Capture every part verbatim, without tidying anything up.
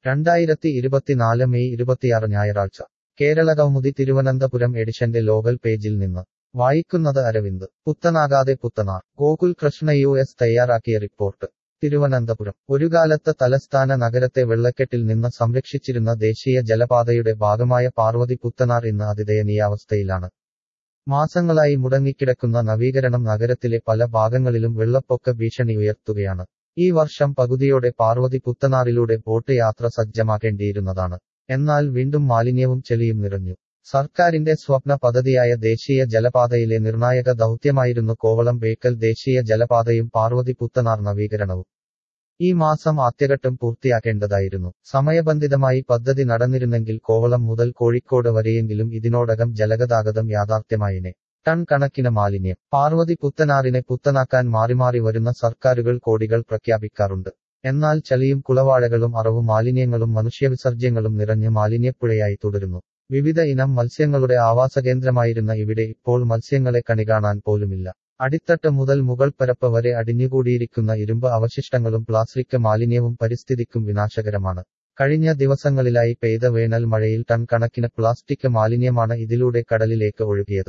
രണ്ടായിരത്തി ഇരുപത്തിനാല് മെയ് ഇരുപത്തിയാറ് ഞായറാഴ്ച കേരള കൗമുദി തിരുവനന്തപുരം എഡിഷന്റെ ലോകൽ പേജിൽ നിന്ന് വായിക്കുന്നത് അരവിന്ദ്. പുത്തനാകാതെ പുത്തനാർ. ഗോകുൽ കൃഷ്ണ യു എസ് തയ്യാറാക്കിയ റിപ്പോർട്ട്. തിരുവനന്തപുരം. ഒരുകാലത്ത് തലസ്ഥാന നഗരത്തെ വെള്ളക്കെട്ടിൽ നിന്ന് സംരക്ഷിച്ചിരുന്ന ദേശീയ ജലപാതയുടെ ഭാഗമായ പാർവതി പുത്തനാർ ഇന്ന് അതിദയനീയാവസ്ഥയിലാണ്. മാസങ്ങളായി മുടങ്ങിക്കിടക്കുന്ന നവീകരണം നഗരത്തിലെ പല ഭാഗങ്ങളിലും വെള്ളപ്പൊക്ക ഭീഷണി ഉയർത്തുകയാണ്. ഈ വർഷം പകുതിയോടെ പാർവതി പുത്തനാറിലൂടെ ബോട്ട് യാത്ര സജ്ജമാക്കേണ്ടിയിരുന്നതാണ്. എന്നാൽ വീണ്ടും മാലിന്യവും ചെളിയും നിറഞ്ഞു. സർക്കാരിന്റെ സ്വപ്ന പദ്ധതിയായ ദേശീയ ജലപാതയിലെ നിർണായക ദൗത്യമായിരുന്നു കോവളം ബേക്കൽ ദേശീയ ജലപാതയും പാർവതി പുത്തനാർ നവീകരണവും. ഈ മാസം ആദ്യഘട്ടം പൂർത്തിയാക്കേണ്ടതായിരുന്നു. സമയബന്ധിതമായി പദ്ധതി നടന്നിരുന്നെങ്കിൽ കോവളം മുതൽ കോഴിക്കോട് വരെയെങ്കിലും ഇതിനോടകം ജലഗതാഗതം യാഥാർത്ഥ്യമായേനെ. ടൺ കണക്കിന് മാലിന്യം. പാർവതി പുത്തനാറിനെ പുത്തനാക്കാൻ മാറിമാറി വരുന്ന സർക്കാരുകൾ കോടികൾ പ്രഖ്യാപിക്കാറുണ്ട്. എന്നാൽ ചളിയും കുളവാഴകളും അറവു മാലിന്യങ്ങളും മനുഷ്യവിസർജ്യങ്ങളും നിറഞ്ഞ് മാലിന്യപ്പുഴയായി തുടരുന്നു. വിവിധ ഇനം മത്സ്യങ്ങളുടെ ആവാസകേന്ദ്രമായിരുന്ന ഇവിടെ ഇപ്പോൾ മത്സ്യങ്ങളെ കണികാണാൻ പോലുമില്ല. അടിത്തട്ട് മുതൽ മുകൾപ്പരപ്പ് വരെ അടിഞ്ഞുകൂടിയിരിക്കുന്ന ഇരുമ്പ് അവശിഷ്ടങ്ങളും പ്ലാസ്റ്റിക് മാലിന്യവും പരിസ്ഥിതിക്കും വിനാശകരമാണ്. കഴിഞ്ഞ ദിവസങ്ങളിലായി പെയ്ത വേനൽ മഴയിൽ ടൺ കണക്കിന് പ്ലാസ്റ്റിക് മാലിന്യമാണ് ഇതിലൂടെ കടലിലേക്ക് ഒഴുകിയത്.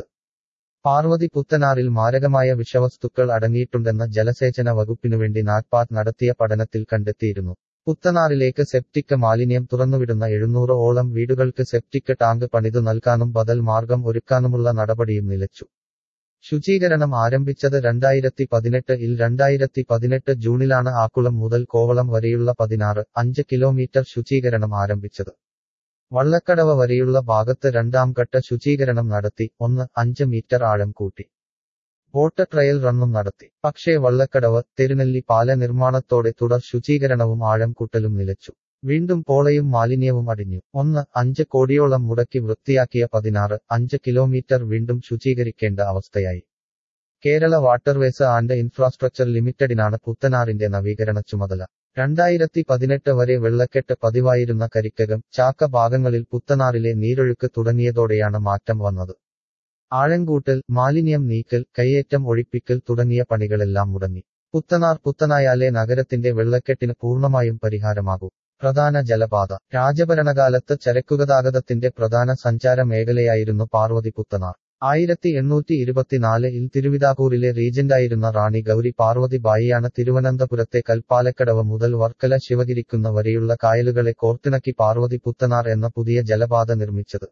പാർവതി പുത്തനാറിൽ മാരകമായ വിഷവസ്തുക്കൾ അടങ്ങിയിട്ടുണ്ടെന്ന ജലസേചന വകുപ്പിനുവേണ്ടി നാറ്റ്പാത്ത് നടത്തിയ പഠനത്തിൽ കണ്ടെത്തിയിരുന്നു. പുത്തനാറിലേക്ക് സെപ്റ്റിക് മാലിന്യം തുറന്നുവിടുന്ന എഴുന്നൂറ് ഓളം വീടുകൾക്ക് സെപ്റ്റിക് ടാങ്ക് പണിതു നൽകാനും ബദൽ മാർഗം ഒരുക്കാനുമുള്ള നടപടിയും നിലച്ചു. ശുചീകരണം ആരംഭിച്ചത് രണ്ടായിരത്തി പതിനെട്ട് ഇൽ രണ്ടായിരത്തി പതിനെട്ട് ജൂണിലാണ് ആക്കുളം മുതൽ കോവളം വരെയുള്ള പതിനാറ് അഞ്ച് കിലോമീറ്റർ ശുചീകരണം ആരംഭിച്ചത്. വള്ളക്കടവ് വരെയുള്ള ഭാഗത്ത് രണ്ടാം ഘട്ട ശുചീകരണം നടത്തി ഒന്ന് അഞ്ച് മീറ്റർ ആഴം കൂട്ടി. ബോട്ട് ട്രയൽ റണ്ണും നടത്തി. പക്ഷേ വള്ളക്കടവ് തെരുനെല്ലി പാല നിർമ്മാണത്തോടെ തുടർ ശുചീകരണവും ആഴം കൂട്ടലും നിലച്ചു. വീണ്ടും പോളയും മാലിന്യവും അടിഞ്ഞു. ഒന്ന് അഞ്ച് കോടിയോളം മുടക്കി വൃത്തിയാക്കിയ പതിനാറ് അഞ്ച് കിലോമീറ്റർ വീണ്ടും ശുചീകരിക്കേണ്ട അവസ്ഥയായി. കേരള വാട്ടർവേസ് ആൻഡ് ഇൻഫ്രാസ്ട്രക്ചർ ലിമിറ്റഡിനാണ് പുത്തനാറിന്റെ നവീകരണ ചുമതല. രണ്ടായിരത്തി പതിനെട്ട് വരെ വെള്ളക്കെട്ട് പതിവായിരുന്ന കരിക്കകം ചാക്ക ഭാഗങ്ങളിൽ പുത്തനാറിലെ നീരൊഴുക്ക് തുടങ്ങിയതോടെയാണ് മാറ്റം വന്നത്. ആഴംകൂട്ടൽ, മാലിന്യം നീക്കൽ, കയ്യേറ്റം ഒഴിപ്പിക്കൽ തുടങ്ങിയ പണികളെല്ലാം മുടങ്ങി. പുത്തനാർ പുത്തനായാലേ നഗരത്തിന്റെ വെള്ളക്കെട്ടിന് പൂർണ്ണമായും പരിഹാരമാകൂ. പ്രധാന ജലപാത. രാജഭരണകാലത്ത് ചരക്കുഗതാഗതത്തിന്റെ പ്രധാന സഞ്ചാര മേഖലയായിരുന്നു പാർവതി പുത്തനാർ. ആയിരത്തി എണ്ണൂറ്റി ഇരുപത്തിനാല് ഇൽ തിരുവിതാംകൂറിലെ റീജന്റായിരുന്ന റാണി ഗൗരി പാർവതി ബായിയാണ് തിരുവനന്തപുരത്തെ കൽപ്പാലക്കടവ് മുതൽ വർക്കല ശിവഗിരിക്കുന്ന വരെയുള്ള കായലുകളെ കോർത്തിണക്കി പാർവതി പുത്തനാർ എന്ന പുതിയ ജലപാത നിർമ്മിച്ചത്.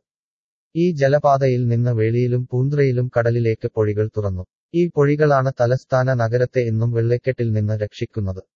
ഈ ജലപാതയിൽ നിന്ന് വേളിയിലും പൂന്തുറയിലും കടലിലേക്ക് പൊഴികൾ തുറന്നു. ഈ പൊഴികളാണ് തലസ്ഥാന നഗരത്തെ ഇന്നും വെള്ളക്കെട്ടിൽ നിന്ന് രക്ഷിക്കുന്നത്.